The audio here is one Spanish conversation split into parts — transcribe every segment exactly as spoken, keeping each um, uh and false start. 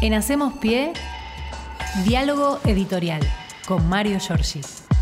En Hacemos Pie, diálogo editorial con Mario Giorgi.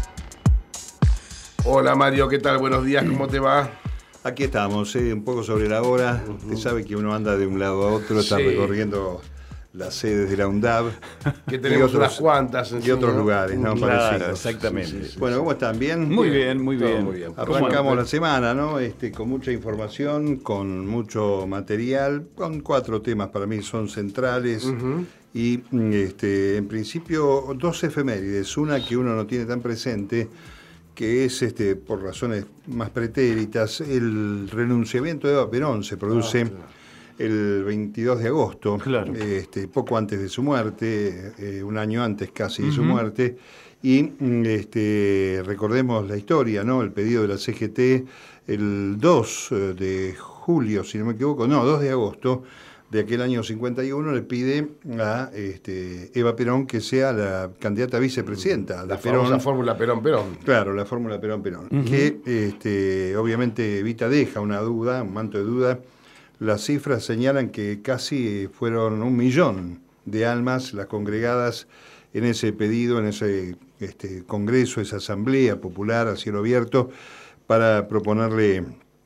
Hola Mario, ¿qué tal? Buenos días, ¿cómo te va? Aquí estamos, eh, un poco sobre la hora. Uh-huh. Usted sabe que uno anda de un lado a otro, está sí. recorriendo las sedes de la UNDAB. Que tenemos otros, unas cuantas. Y otros ¿no? lugares, ¿no? Claro, parecidos. exactamente. Sí, sí, sí, bueno, ¿cómo están? ¿Bien? Muy bien, muy bien. muy bien. Arrancamos la semana, ¿no? Este, con mucha información, con mucho material, con cuatro temas para mí son centrales. Uh-huh. Y este, en principio dos efemérides, una que uno no tiene tan presente, que es, este, por razones más pretéritas, el renunciamiento de Eva Perón se produce ah, claro. el veintidós de agosto, claro. este, poco antes de su muerte, eh, un año antes casi uh-huh. de su muerte, y este, recordemos la historia, ¿no? El pedido de la C G T el dos de julio, si no me equivoco, no, dos de agosto, de aquel año cincuenta y uno, le pide a este, Eva Perón que sea la candidata a vicepresidenta. La famosa fórmula Perón-Perón. Claro, la fórmula Perón-Perón. Uh-huh. Que este, obviamente Evita deja una duda, un manto de duda. Las cifras señalan que casi fueron un millón de almas las congregadas en ese pedido, en ese este, congreso, esa asamblea popular a cielo abierto, para proponerle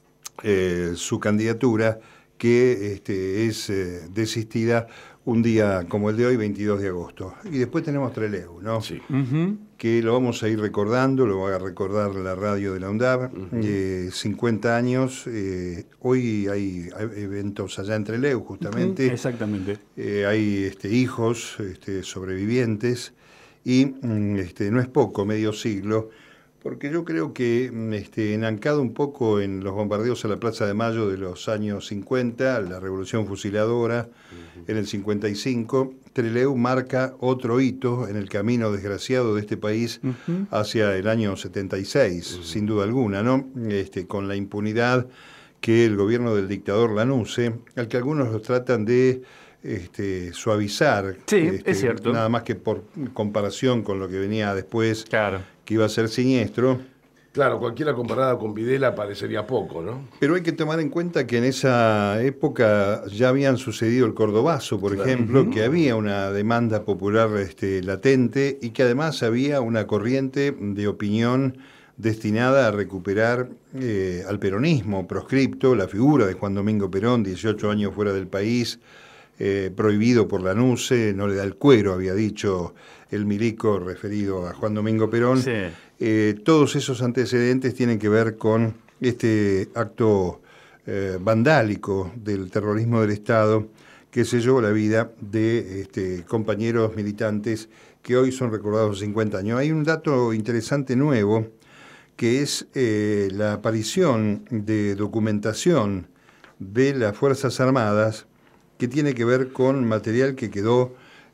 eh, su candidatura, que este, es eh, desistida un día como el de hoy, veintidós de agosto. Y después tenemos Trelew, ¿no? Sí. Uh-huh. Que lo vamos a ir recordando, lo va a recordar la radio de la UNDAB, uh-huh. eh, cincuenta años, eh, hoy hay, hay eventos allá en Trelew, justamente. Uh-huh. Exactamente. Eh, hay este, hijos este, sobrevivientes, y este, no es poco, medio siglo, porque yo creo que este, enancado un poco en los bombardeos a la Plaza de Mayo de los años cincuenta, la Revolución Fusiladora, uh-huh. en el cincuenta y cinco, Trelew marca otro hito en el camino desgraciado de este país uh-huh. hacia el año setenta y seis, uh-huh. sin duda alguna, ¿no? Este, con la impunidad que el gobierno del dictador Lanusse, al que algunos lo tratan de este, suavizar, sí, este, es cierto. Nada más que por comparación con lo que venía después, claro. que iba a ser siniestro. Claro, cualquiera comparada con Videla parecería poco, ¿no? Pero hay que tomar en cuenta que en esa época ya habían sucedido el Cordobazo, por claro. ejemplo, uh-huh. que había una demanda popular este, latente, y que además había una corriente de opinión destinada a recuperar eh, al peronismo proscripto, la figura de Juan Domingo Perón, dieciocho años fuera del país, eh, prohibido por Lanusse, no le da el cuero, había dicho el milico referido a Juan Domingo Perón. Sí. Eh, todos esos antecedentes tienen que ver con este acto eh, vandálico del terrorismo del Estado que se llevó la vida de este, compañeros militantes que hoy son recordados cincuenta años. Hay un dato interesante nuevo, que es eh, la aparición de documentación de las Fuerzas Armadas, que tiene que ver con material que quedó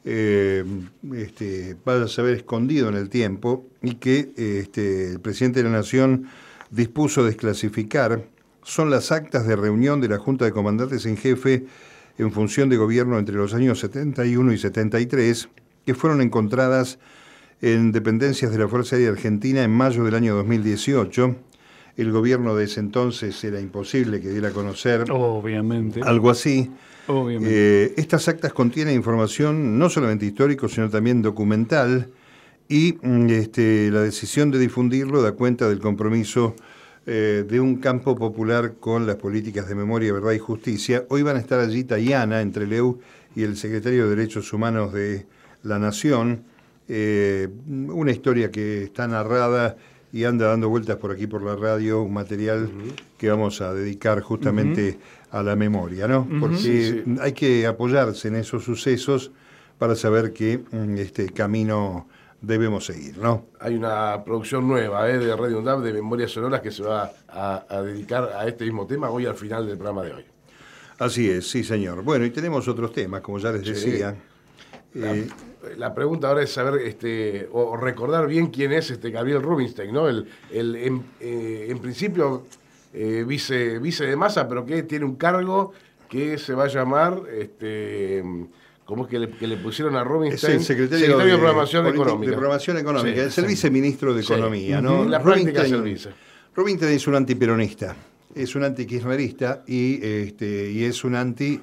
Eh, este, vaya a saber escondido en el tiempo, y que este, el presidente de la Nación dispuso desclasificar. Son las actas de reunión de la Junta de Comandantes en Jefe en función de gobierno entre los años setenta y uno y setenta y tres, que fueron encontradas en dependencias de la Fuerza Aérea Argentina en mayo del año dos mil dieciocho. El gobierno de ese entonces era imposible que diera a conocer Obviamente. algo así. Eh, estas actas contienen información no solamente histórica, sino también documental, y este, la decisión de difundirlo da cuenta del compromiso eh, de un campo popular con las políticas de memoria, verdad y justicia. Hoy van a estar allí Tayana, entre Trelew, y el secretario de Derechos Humanos de la Nación. Eh, una historia que está narrada y anda dando vueltas por aquí por la radio, un material uh-huh. que vamos a dedicar justamente uh-huh. a la memoria, ¿no? Uh-huh. Porque sí, sí. hay que apoyarse en esos sucesos para saber qué este camino debemos seguir, ¿no? Hay una producción nueva ¿eh? de Radio UNDAB de Memorias Sonoras que se va a, a dedicar a este mismo tema hoy al final del programa de hoy. Así es, sí señor. Bueno, y tenemos otros temas, como ya les sí. decía. La, eh, la pregunta ahora es saber este o recordar bien quién es este Gabriel Rubinstein, ¿no? El, el en, eh, en principio eh, vice vice de Massa, pero que tiene un cargo que se va a llamar este ¿cómo es que le, que le pusieron a Rubinstein? Es el secretario, secretario de, de Programación politi- Económica. De Programación Económica, Sí, es el sí. viceministro de Sí. Economía, ¿no? En la práctica es el vice. Rubinstein es un antiperonista, es un antikirchnerista y, este, y es un anti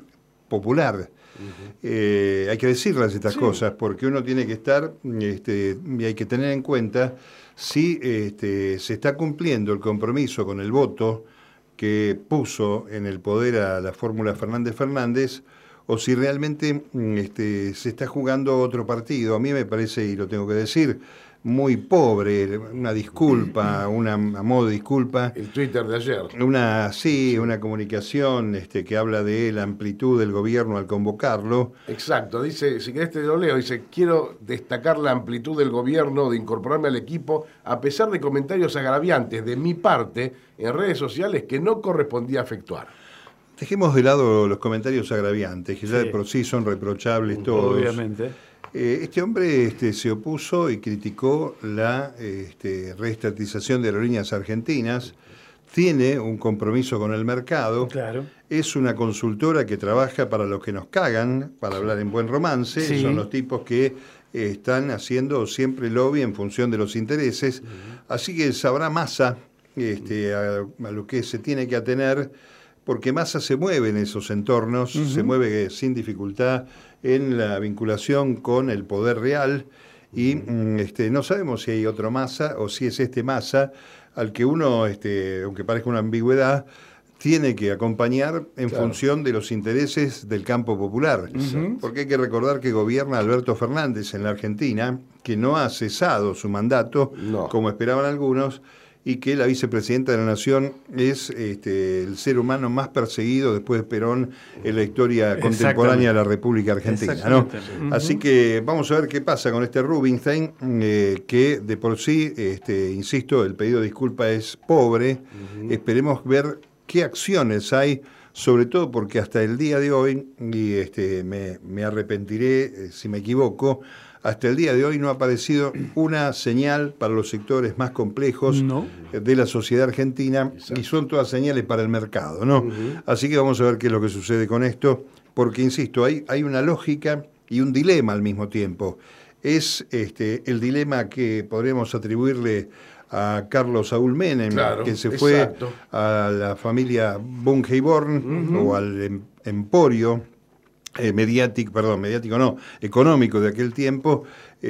popular. Uh-huh. eh, hay que decirlas estas sí. cosas, porque uno tiene que estar, este, y hay que tener en cuenta si este, se está cumpliendo el compromiso con el voto que puso en el poder a la fórmula Fernández Fernández, o si realmente este, se está jugando otro partido. A mí me parece, y lo tengo que decir, muy pobre, una disculpa, una, a modo de disculpa. El Twitter de ayer. Una, sí, sí. una comunicación este, que habla de la amplitud del gobierno al convocarlo. Exacto, dice, si querés te lo leo, dice, quiero destacar la amplitud del gobierno de incorporarme al equipo, a pesar de comentarios agraviantes de mi parte en redes sociales que no correspondía efectuar. Dejemos de lado los comentarios agraviantes, que ya sí. de por sí son reprochables todos. Obviamente. Eh, este hombre este, se opuso y criticó la este, reestatización de aerolíneas argentinas, tiene un compromiso con el mercado, claro. es una consultora que trabaja para los que nos cagan, para hablar en buen romance, sí. son los tipos que eh, están haciendo siempre lobby en función de los intereses, uh-huh. así que sabrá Massa este, a, a lo que se tiene que atener, porque Massa se mueve en esos entornos, uh-huh. se mueve sin dificultad en la vinculación con el poder real y uh-huh. este, no sabemos si hay otro Massa o si es este Massa al que uno, este, aunque parezca una ambigüedad, tiene que acompañar en claro. función de los intereses del campo popular. Uh-huh. Porque hay que recordar que gobierna Alberto Fernández en la Argentina, que no ha cesado su mandato, no. como esperaban algunos, y que la vicepresidenta de la Nación es este, el ser humano más perseguido después de Perón en la historia contemporánea de la República Argentina, ¿no? Uh-huh. Así que vamos a ver qué pasa con este Rubinstein, eh, que de por sí, este, insisto, el pedido de disculpa es pobre. Uh-huh. Esperemos ver qué acciones hay, sobre todo porque hasta el día de hoy, y este, me, me arrepentiré eh, si me equivoco, hasta el día de hoy no ha aparecido una señal para los sectores más complejos no. de la sociedad argentina. Exacto. Y son todas señales para el mercado, ¿no? Uh-huh. Así que vamos a ver qué es lo que sucede con esto, porque, insisto, hay, hay una lógica y un dilema al mismo tiempo. Es este, el dilema que podríamos atribuirle a Carlos Saúl Menem, claro, que se fue exacto. a la familia Bunge-Born uh-huh. o al em, emporio Eh, mediático, perdón, mediático no, económico de aquel tiempo,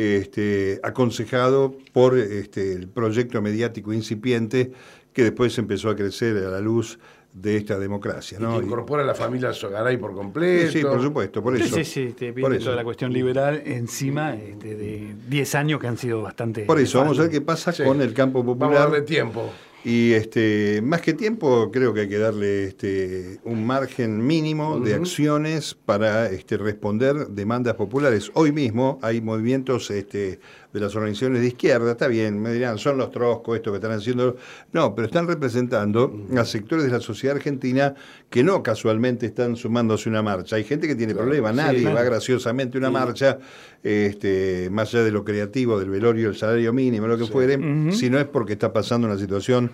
este, aconsejado por este, el proyecto mediático incipiente que después empezó a crecer a la luz de esta democracia, ¿no? Y que incorpora a la familia Sogaray por completo. Sí, sí, por supuesto, por eso. Sí, sí, te viene toda la cuestión liberal encima este, de diez años que han sido bastante... Por eso, vamos a ver qué pasa sí. con el campo popular. Vamos a darle tiempo. Y este, más que tiempo, creo que hay que darle este, un margen mínimo uh-huh. de acciones para este, responder demandas populares. Hoy mismo hay movimientos este, de las organizaciones de izquierda, está bien, me dirán, son los troscos, esto que están haciendo. No, pero están representando uh-huh. a sectores de la sociedad argentina que no casualmente están sumándose a una marcha. Hay gente que tiene claro. problemas, nadie sí, va claro. graciosamente a una sí. marcha, este, más allá de lo creativo, del velorio, el salario mínimo, lo que sí. fuere, uh-huh. si no es porque está pasando una situación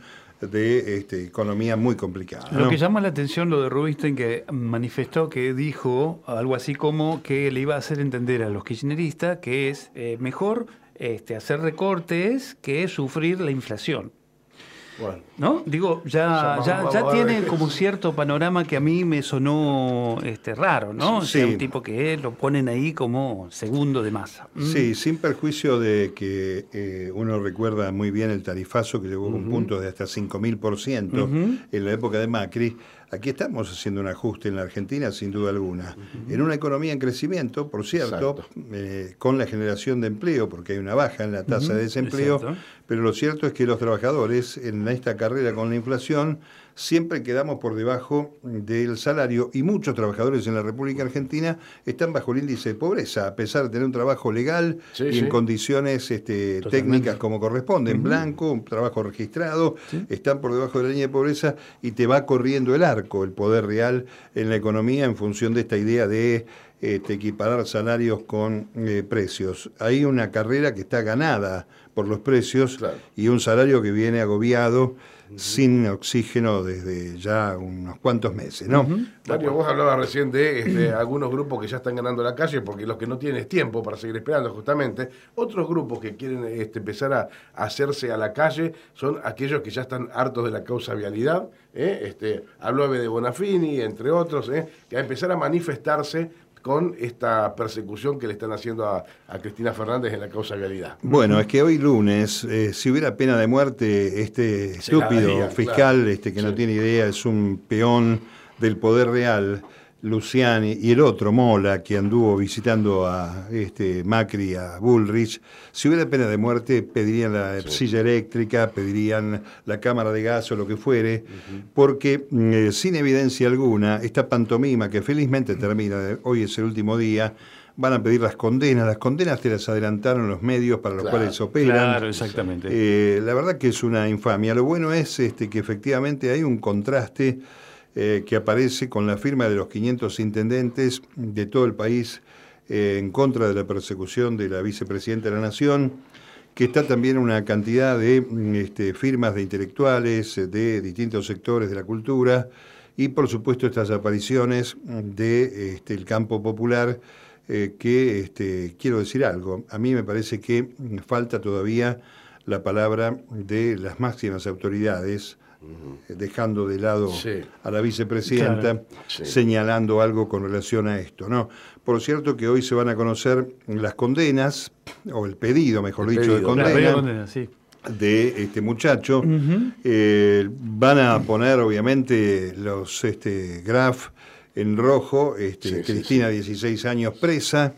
de este, economía muy complicada, ¿no? Lo que llama la atención lo de Rubinstein, que manifestó, que dijo algo así como que le iba a hacer entender a los kirchneristas que es eh, mejor este, hacer recortes que sufrir la inflación. Bueno, ¿no? Digo, ya, ya, ya tiene como cierto panorama que a mí me sonó este, raro, ¿no? Sí. O sea, un tipo que lo ponen ahí como segundo de Massa. Sí, mm. sin perjuicio de que eh, uno recuerda muy bien el tarifazo que llegó uh-huh. con puntos de hasta cinco mil por ciento uh-huh. en la época de Macri. Aquí estamos haciendo un ajuste en la Argentina, sin duda alguna. Uh-huh. En una economía en crecimiento, por cierto, eh, con la generación de empleo, porque hay una baja en la tasa uh-huh. de desempleo, exacto. pero lo cierto es que los trabajadores en esta carrera con la inflación siempre quedamos por debajo del salario y muchos trabajadores en la República Argentina están bajo el índice de pobreza, a pesar de tener un trabajo legal sí, y sí. en condiciones este, técnicas como corresponde, en uh-huh. blanco, un trabajo registrado, ¿sí? están por debajo de la línea de pobreza y te va corriendo el arco, el poder real en la economía en función de esta idea de este, equiparar salarios con eh, precios. Hay una carrera que está ganada por los precios claro. y un salario que viene agobiado sin oxígeno desde ya unos cuantos meses, ¿no? Uh-huh. Mario, vos hablabas recién de este, algunos grupos que ya están ganando la calle, porque los que no tienen es tiempo para seguir esperando, justamente. Otros grupos que quieren este, empezar a, a hacerse a la calle son aquellos que ya están hartos de la causa vialidad. ¿eh? Este, habló de Bonafini, entre otros, ¿eh? que a empezar a manifestarse con esta persecución que le están haciendo a, a Cristina Fernández en la causa vialidad. Bueno, es que hoy lunes, eh, si hubiera pena de muerte, este estúpido cagaría, fiscal, claro. este que Sí. no tiene idea, es un peón del poder real, Luciani, y el otro, Mola, que anduvo visitando a este Macri, a Bullrich, si hubiera pena de muerte, pedirían la sí. silla eléctrica, pedirían la cámara de gas o lo que fuere, uh-huh. porque eh, sin evidencia alguna, esta pantomima que felizmente termina, hoy es el último día, van a pedir las condenas. Las condenas te las adelantaron los medios para los claro, cuales operan. Claro, exactamente. Eh, la verdad que es una infamia. Lo bueno es este, que efectivamente hay un contraste eh, que aparece con la firma de los quinientos intendentes de todo el país eh, en contra de la persecución de la vicepresidenta de la Nación, que está también una cantidad de este, firmas de intelectuales de distintos sectores de la cultura y, por supuesto, estas apariciones del de, este, el campo popular. Eh, que este, quiero decir algo, a mí me parece que falta todavía la palabra de las máximas autoridades, uh-huh. eh, dejando de lado sí. a la vicepresidenta, claro. sí. señalando algo con relación a esto, ¿no? Por cierto que hoy se van a conocer las condenas, o el pedido, mejor el dicho, pedido. de condena, claro, condena sí. de este muchacho. Uh-huh. eh, van a poner, obviamente, los este, graf en rojo, este, sí, Cristina, sí, sí. dieciséis años presa,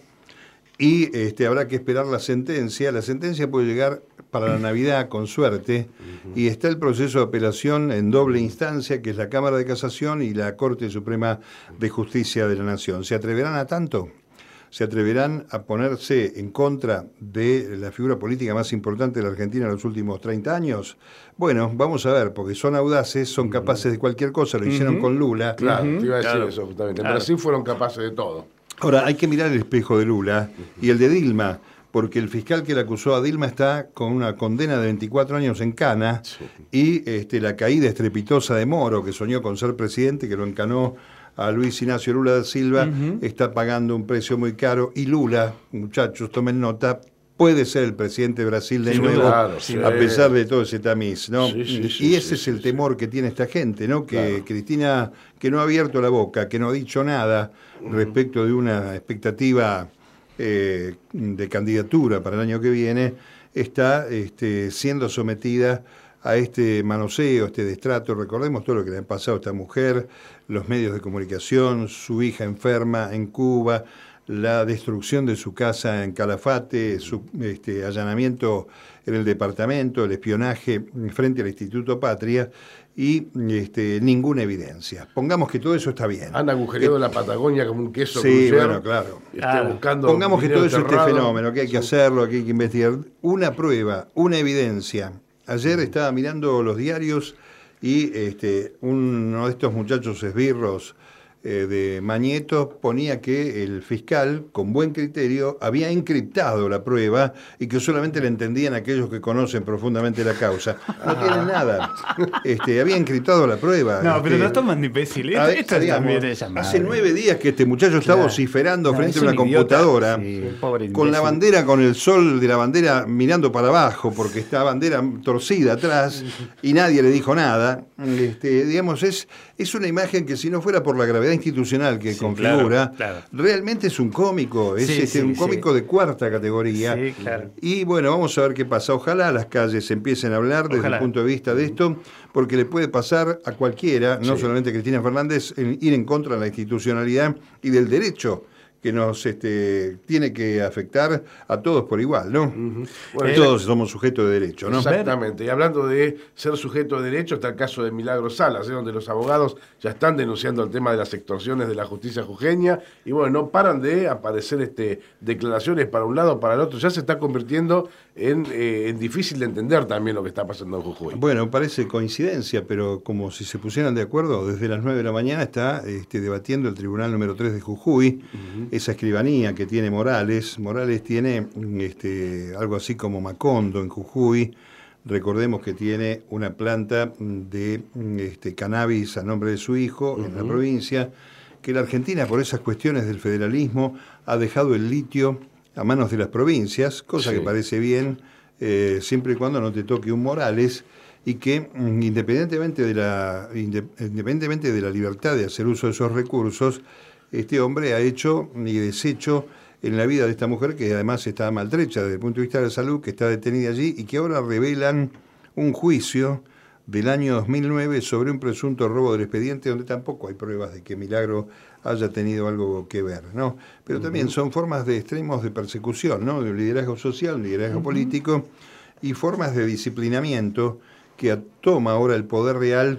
y este, habrá que esperar la sentencia. La sentencia puede llegar para la Navidad, con suerte, uh-huh. y está el proceso de apelación en doble instancia, que es la Cámara de Casación y la Corte Suprema de Justicia de la Nación. ¿Se atreverán a tanto? ¿Se atreverán a ponerse en contra de la figura política más importante de la Argentina en los últimos treinta años? Bueno, vamos a ver, porque son audaces, son capaces de cualquier cosa, lo hicieron uh-huh. con Lula. Claro, uh-huh. te iba a decir claro. eso justamente. Claro. En Brasil fueron capaces de todo. Ahora, hay que mirar el espejo de Lula uh-huh. y el de Dilma, porque el fiscal que le acusó a Dilma está con una condena de veinticuatro años en cana sí. y este, la caída estrepitosa de Moro, que soñó con ser presidente, que lo encanó a Luis Ignacio Lula da Silva, uh-huh. está pagando un precio muy caro, y Lula, muchachos, tomen nota, puede ser el presidente de Brasil de sí, nuevo, claro, sí. a pesar de todo ese tamiz, ¿no? Sí, sí, sí, y ese sí, es el sí, temor sí. que tiene esta gente, ¿no? Que claro. Cristina, que no ha abierto la boca, que no ha dicho nada uh-huh. respecto de una expectativa eh, de candidatura para el año que viene, está este, siendo sometida a este manoseo, este destrato. Recordemos todo lo que le ha pasado a esta mujer, los medios de comunicación, su hija enferma en Cuba, la destrucción de su casa en Calafate, su este, allanamiento en el departamento, el espionaje frente al Instituto Patria y este, ninguna evidencia. Pongamos que todo eso está bien. Han agujereado la Patagonia como un queso sí, crucer, bueno, claro. Está buscando Pongamos que todo eso enterrado. esté fenómeno, que hay que sí. hacerlo, que hay que investigar. Una prueba, una evidencia. Ayer estaba mirando los diarios y este, uno de estos muchachos esbirros eh, de Mañeto ponía que el fiscal, con buen criterio, había encriptado la prueba y que solamente la entendían aquellos que conocen profundamente la causa. No tienen nada. Este, había encriptado la prueba. No, este, pero no toman de imbécil. Esto, ver, esto digamos, también es llamado. Hace nueve días que este muchacho está claro. vociferando no, frente a una computadora, sí, con la bandera, con el sol de la bandera mirando para abajo, porque está bandera torcida atrás y nadie le dijo nada. Este, digamos, es, es una imagen que si no fuera por la gravedad institucional que sí, configura, claro, claro. realmente es un cómico, es sí, este, sí, un cómico sí. de cuarta categoría. Sí, claro. Y bueno, vamos a ver qué pasa. Ojalá las calles empiecen a hablar desde Ojalá. el punto de vista de esto, porque le puede pasar a cualquiera, no sí. solamente a Cristina Fernández, en ir en contra de la institucionalidad y del derecho que nos este, tiene que afectar a todos por igual, ¿no? Uh-huh. Bueno, todos eh, somos sujetos de derecho, ¿no? Exactamente. Y hablando de ser sujeto de derecho, está el caso de Milagro Salas, ¿eh? donde los abogados ya están denunciando el tema de las extorsiones de la justicia jujeña, y bueno, no paran de aparecer este, declaraciones para un lado o para el otro. Ya se está convirtiendo en, eh, en difícil de entender también lo que está pasando en Jujuy. Bueno, parece coincidencia, pero como si se pusieran de acuerdo, desde las nueve de la mañana está este, debatiendo el Tribunal número tres de Jujuy, uh-huh. esa escribanía que tiene Morales. Morales tiene este, algo así como Macondo en Jujuy, Recordemos que tiene una planta de este, cannabis a nombre de su hijo uh-huh. en la provincia, que la Argentina, por esas cuestiones del federalismo, ha dejado el litio a manos de las provincias, cosa sí. que parece bien, eh, siempre y cuando no te toque un Morales, y que independientemente de la independientemente de la libertad de hacer uso de esos recursos, este hombre ha hecho y deshecho en la vida de esta mujer, que además está maltrecha desde el punto de vista de la salud, que está detenida allí y que ahora revelan un juicio del año dos mil nueve sobre un presunto robo del expediente, donde tampoco hay pruebas de que Milagro haya tenido algo que ver, ¿no? Pero uh-huh. también son formas de extremos de persecución, ¿no? De un liderazgo social, un liderazgo uh-huh. político, y formas de disciplinamiento que toma ahora el poder real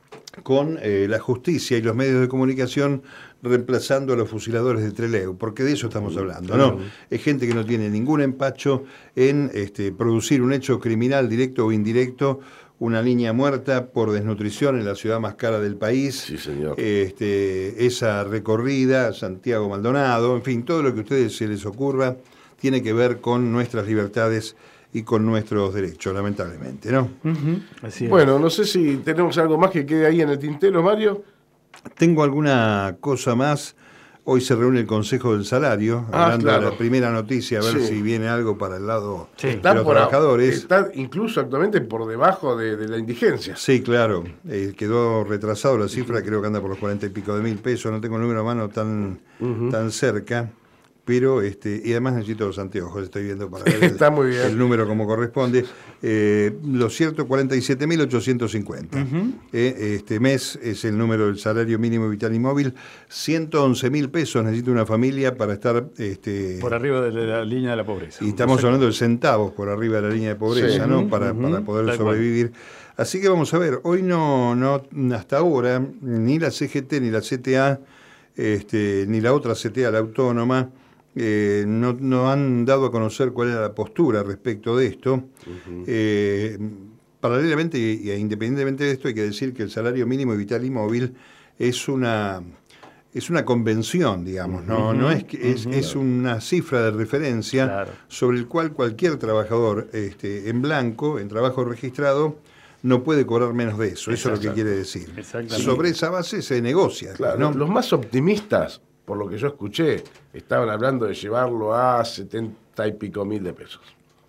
con eh, la justicia y los medios de comunicación reemplazando a los fusiladores de Trelew, porque de eso estamos hablando, ¿no? Es gente que no tiene ningún empacho en este, producir un hecho criminal directo o indirecto, una niña muerta por desnutrición en la ciudad más cara del país, sí, señor. Este, esa recorrida, Santiago Maldonado, en fin, todo lo que a ustedes se les ocurra tiene que ver con nuestras libertades y con nuestros derechos, lamentablemente, ¿no? Uh-huh. Así es. Bueno, no sé si tenemos algo más que quede ahí en el tintero, Mario. Tengo alguna cosa más. Hoy se reúne el Consejo del Salario, ah, hablando claro. de la primera noticia, a ver sí. si viene algo para el lado sí. de los por, trabajadores. Está incluso actualmente por debajo de, de la indigencia. Sí, claro. Eh, quedó retrasado la cifra, creo que anda por los cuarenta y pico de mil pesos. No tengo el número a mano tan, uh-huh. tan cerca. Pero, este, y además necesito los anteojos, estoy viendo para ver Está muy bien. el número como corresponde. Eh, lo cierto, cuarenta y siete mil ochocientos cincuenta. Uh-huh. Eh, este mes es el número del salario mínimo vital y móvil. ciento once mil pesos necesita una familia para estar... Este, por arriba de la línea de la pobreza. Y estamos hablando de centavos por arriba de la línea de pobreza, sí. ¿no? Para, uh-huh. para poder Tal sobrevivir. Cual. Así que vamos a ver, hoy no, no hasta ahora, ni la C G T, ni la C T A, este, ni la otra C T A, la autónoma, Eh, no, no han dado a conocer cuál era la postura respecto de esto. Uh-huh. Eh, paralelamente e independientemente de esto, hay que decir que el salario mínimo vital y móvil es una, es una convención, digamos, uh-huh. no, no es, que es, uh-huh. es una cifra de referencia claro. sobre el cual cualquier trabajador este, en blanco, en trabajo registrado, no puede cobrar menos de eso. Eso es lo que quiere decir. Sobre esa base se negocia. Claro, ¿no? Los más optimistas, por lo que yo escuché, estaban hablando de llevarlo a setenta y pico mil de pesos.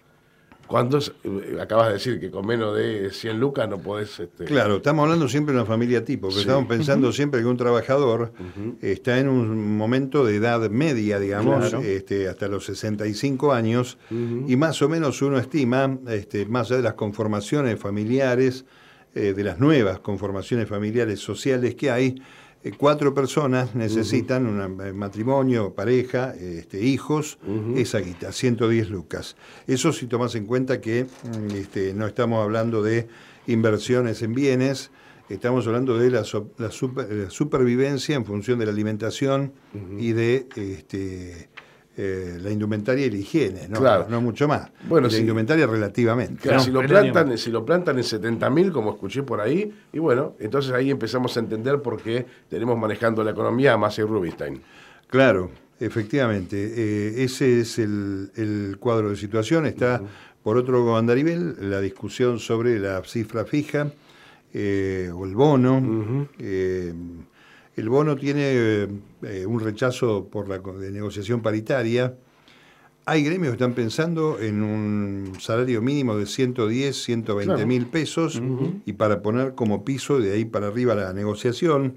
Cuando eh, acabas de decir que con menos de cien lucas no podés... Este... Claro, estamos hablando siempre de una familia tipo, pero sí. estamos pensando uh-huh. siempre que un trabajador uh-huh. está en un momento de edad media, digamos, claro. este, hasta los sesenta y cinco años, uh-huh. y más o menos uno estima, este, más allá de las conformaciones familiares, eh, de las nuevas conformaciones familiares sociales que hay, cuatro personas necesitan uh-huh. un matrimonio, pareja, este, hijos, uh-huh. esa guita, ciento diez lucas. Eso si tomas en cuenta que este, no estamos hablando de inversiones en bienes, estamos hablando de la, so, la, super, la supervivencia en función de la alimentación uh-huh. y de este, eh, la indumentaria y la higiene, ¿no? Claro. No mucho más. Bueno, la sí. indumentaria relativamente. Claro, ¿no? si, lo plantan, si lo plantan en setenta mil, como escuché por ahí, y bueno, entonces ahí empezamos a entender por qué tenemos manejando la economía a Massa y Rubinstein. Claro, efectivamente. Eh, ese es el, el cuadro de situación. Está, uh-huh. por otro andarivel, la discusión sobre la cifra fija eh, o el bono. Uh-huh. eh, El bono tiene eh, un rechazo por la de negociación paritaria. Hay gremios que están pensando en un salario mínimo de ciento diez, ciento veinte mil claro. pesos uh-huh. y para poner como piso de ahí para arriba la negociación.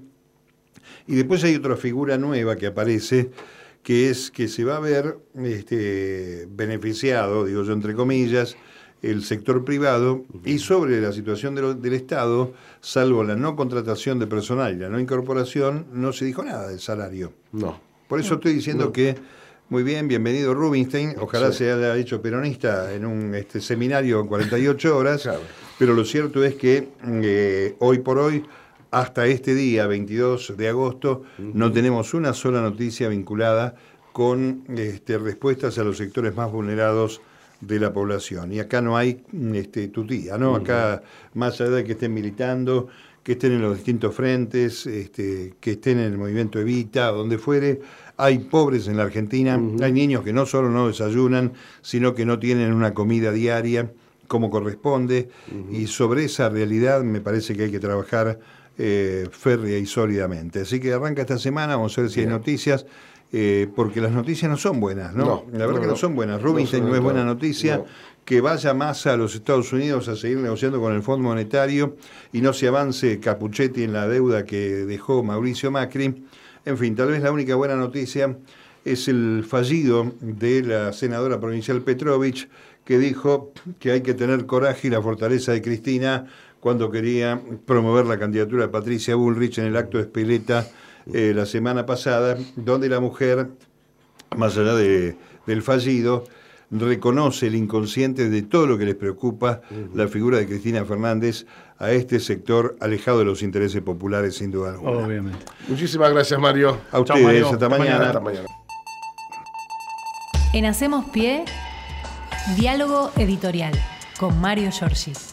Y después hay otra figura nueva que aparece, que es que se va a ver este, beneficiado, digo yo entre comillas, el sector privado, y sobre la situación de lo, del Estado, salvo la no contratación de personal y la no incorporación, no se dijo nada del salario. No. Por eso estoy diciendo no. que, muy bien, bienvenido Rubinstein, ojalá sí. se haya hecho peronista en un este, seminario en cuarenta y ocho horas, claro. pero lo cierto es que eh, hoy por hoy, hasta este día, veintidós de agosto, uh-huh. no tenemos una sola noticia vinculada con este, respuestas a los sectores más vulnerados de la población. Y acá no hay este, tutía, ¿no? Uh-huh. Acá, más allá de que estén militando, que estén en los distintos frentes, este, que estén en el movimiento Evita, donde fuere, hay pobres en la Argentina, uh-huh. hay niños que no solo no desayunan, sino que no tienen una comida diaria, como corresponde, uh-huh. y sobre esa realidad me parece que hay que trabajar eh, férrea y sólidamente. Así que arranca esta semana, vamos a ver si Bien. hay noticias. Eh, porque las noticias no son buenas, ¿no? no la verdad no, que no son buenas. Rubinstein no, no es buena noticia. No. Que vaya Massa a los Estados Unidos a seguir negociando con el Fondo Monetario y no se avance Capuchetti en la deuda que dejó Mauricio Macri. En fin, tal vez la única buena noticia es el fallido de la senadora provincial Petrovich, que dijo que hay que tener coraje y la fortaleza de Cristina cuando quería promover la candidatura de Patricia Bullrich en el acto de Speleta Eh, la semana pasada, donde la mujer, más allá de, del fallido, reconoce el inconsciente de todo lo que les preocupa uh-huh. la figura de Cristina Fernández a este sector alejado de los intereses populares, sin duda alguna. Obviamente. Muchísimas gracias, Mario. A ustedes, Chau, Mario. Hasta, hasta mañana. mañana. Hasta mañana. En Hacemos Pie, diálogo editorial con Mario Giorgi.